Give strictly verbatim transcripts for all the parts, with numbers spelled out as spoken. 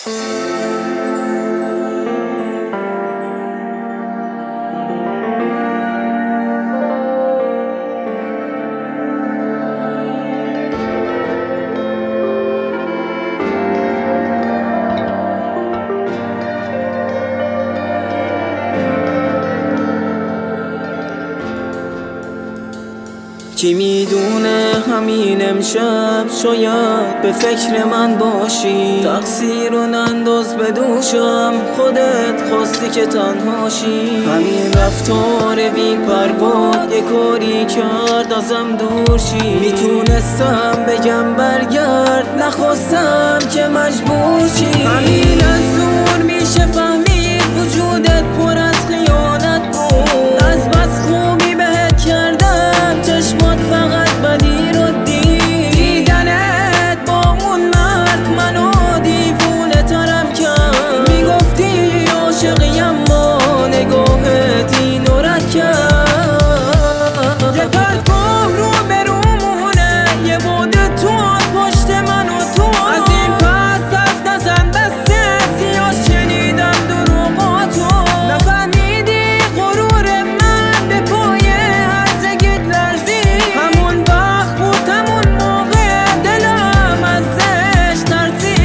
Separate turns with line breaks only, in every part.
کی میدونه همین امشب شاید به فکر من باشی، تقصیر رو ننداز به دوشم، خودت خواستی که تنهاشی. همین رفتار بی پروا یه کاری کرد ازم دور شی. میتونستم بگم برگرد، نخواستم که مجبور شی. همین از دور میشه فهمید وجودت پر از خیانت بود. از بس خوبی بهت کردم، چشمات فقط بدی رو دید. دیدنت با اون مرد منو دیوونه ترم کرد. میگفتی عاشقی اما نگاهت اینو رد کرد. یه پرت گم رو برومونه، یه بوده تو پشت من و تو. از این پس حرف نزن دسته سیاه، شنیدم دروغاتو. نفهمیدی غرور من به پای هرزگیت لرزی. همون وقت بود همون موقع دلم ازش ترسی.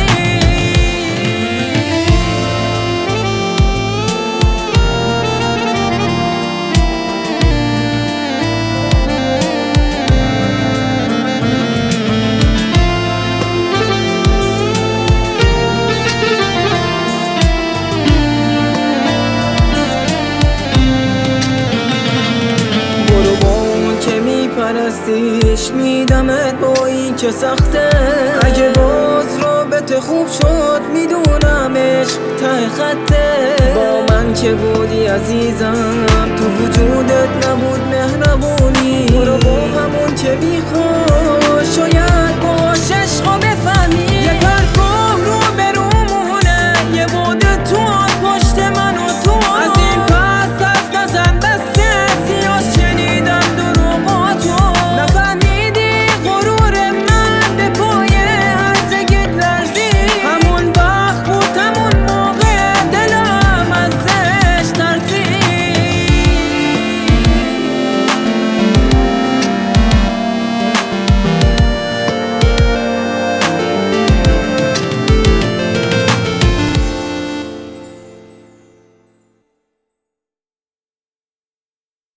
برو با اون که میپرستیش، میدمت با این که سخته. اگه باز رابطه خوب شد میدونم عشق ته خطه. با من که بودی عزیزم، تو وجودت نبود مهربونی. برو با همون که میخواد